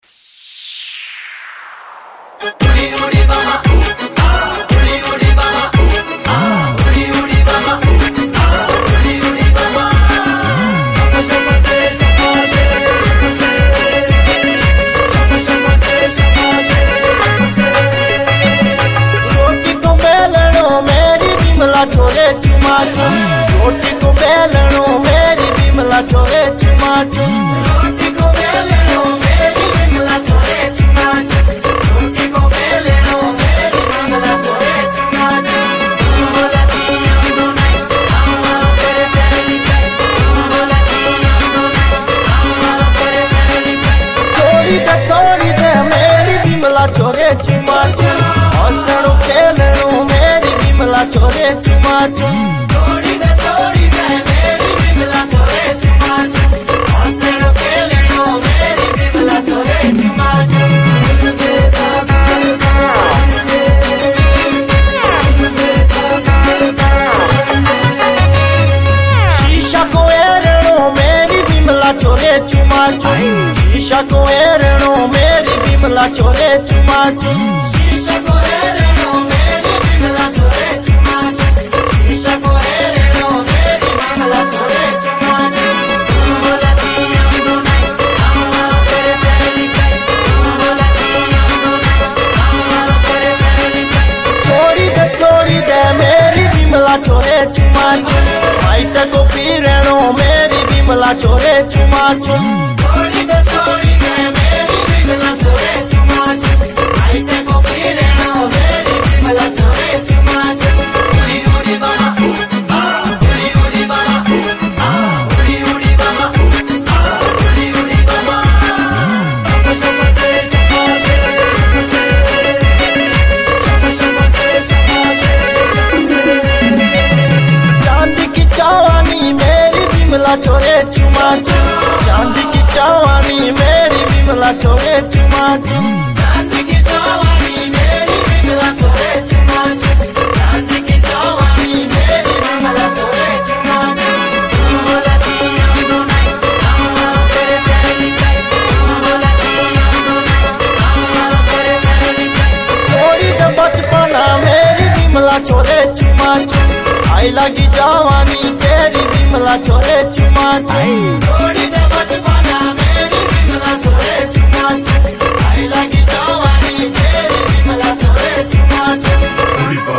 छोरे चुमा चुम रोटी को बेलनो मेरी बिमला छोरे चुमा चुम रोटी को बेलनो मेरी बिमला छोरे चुमा चुम रोटी को बेलनो मेरी बिमला छोरे चुमा चुम बोला दी अंदो नहीं आवा करे तेरी चाय बोला दी अंदो नहीं आवा करे तेरी चाय छोड़ी दे मेरी बिमला छोरे चुमा चुम हसणो खेलनो मेरी बिमला छोरे चुमा चुम छोड़ी दे मेरी बिमला छोरे चुमा चुम हसणो खेलनो मेरी बिमला छोरे चुमा चुम शीशा को एरणो मेरी बिमला छोरे चुमा चुम शीशा को एरणो मेरी बिमला छोरे चुमा चुम शीशा को एरणो मेरी बिमला छोरे चुमा चुम शीशा को एरणो मेरी बिमला छोरे चुमा चुम बोला दी अंदो नहीं आवा करे तेरी चाय बोला दी अंदो नहीं आवा करे तेरी चाय छोड़ी दे मेरी बिमला छोरे चुमा चुम माइट को पीरणो मेरी बिमला छोरे चुमा चुम छोड़ी दे मेरी बिमला छोरे चुमा चुम माइट को पीरणो मेरी बिमला छोरे चुमा चुम उड़ी उड़ी बाबा उड़ी उड़ी बाबा उड़ी उड़ी बाबा उड़ी उड़ी बाबा चांदी की चावानी मेरी बिमला छोरे चुमा चुम चांदी की चावानी मेरी बिमला छोरे चुमा चुम चांदी की चावानी मेरी बिमला छोरे चुमा चुम चांदी की चावानी मेरी बिमला छोरे चुमा चुम बोला दी अंदो नहीं आवा करे तेरी चाय बोला दी अंदो नहीं आवा करे तेरी चाय छोड़ी दे बचपना मेरी बिमला छोरे चुमा चुम आई लगी जवानी तेरी बिमला छोरे चुमा चुम